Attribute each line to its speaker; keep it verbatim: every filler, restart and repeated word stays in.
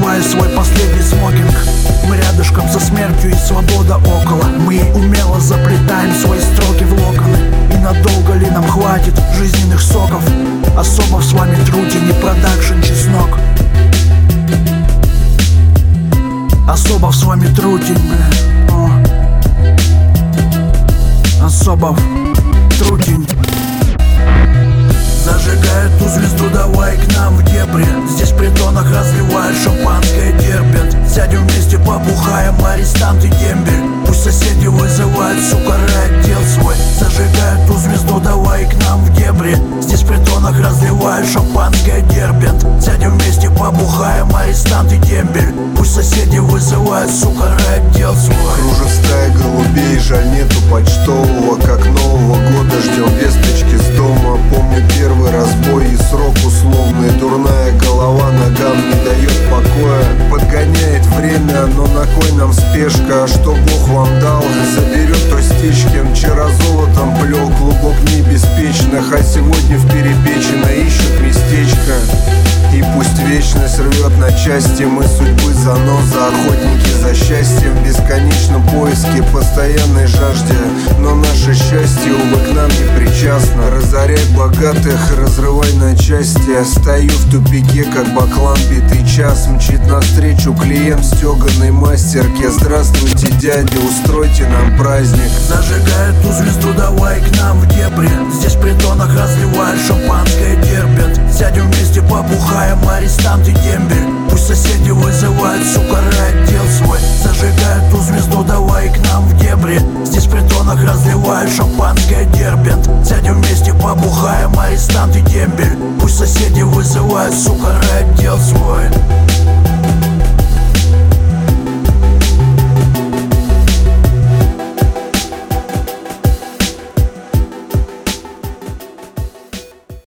Speaker 1: надевая свой последний смокинг. Мы рядышком со смертью и свобода около. Мы умело заплетаем свои строки в локоны. И надолго ли нам хватит жизненных соков? Особо с вами трути, не продакшн чеснок. Особо с вами трутень, бля. Особо трутень. Зажигает ту звезду, давай к нам в дебри. Здесь в притонах разливают шампанское, терпят. Сядем вместе, побухаем, арестант и дембель. Пусть соседи вызывают, сука, отдел свой. Зажигает ту звезду, давай к нам в дебри. Здесь в притонах разливают шампанское, терпят. Сядем вместе, побухаем, арестант и дембель. Пусть соседи вызывают, сука, отдел свой.
Speaker 2: Кружит стая голубей, жаль нету почтового. Как Нового года ждем весточки с дома. Помню первый разбой и срок условный. Дурная голова ногам не дает покоя. Подгоняет время, но на кой нам спешка? Что Бог вам дал, заберет то стечкин. Вчера золотом плел клубок небеспечных, а сегодня в Перепечино ищут местечко. И пусть вечность рвет на части, мы судьбы заноза, охотники за счастьем в бесконечном поиске, постоянной жажде. Но наше счастье, увы, к нам не причастно. Разоряй богатых, разрывай на части. Стою в тупике, как баклан битый час. Мчит навстречу клиент в стеганой мастерке. Здравствуйте, дядя, устройте нам праздник.
Speaker 1: Зажигает ту звезду, давай к нам в дебри. Здесь в притонах разливают шампанское, терпят. Сядем вместе, побухаем, арестант и дембель. Пусть соседи вызывают, сука, отдел свой. Зажигают ту звезду, давай к нам в дебри. Здесь в притонах разливают шампанское, терпят. Сядем вместе, побухаем, арестант и дембель. Пусть соседи вызывают, сука,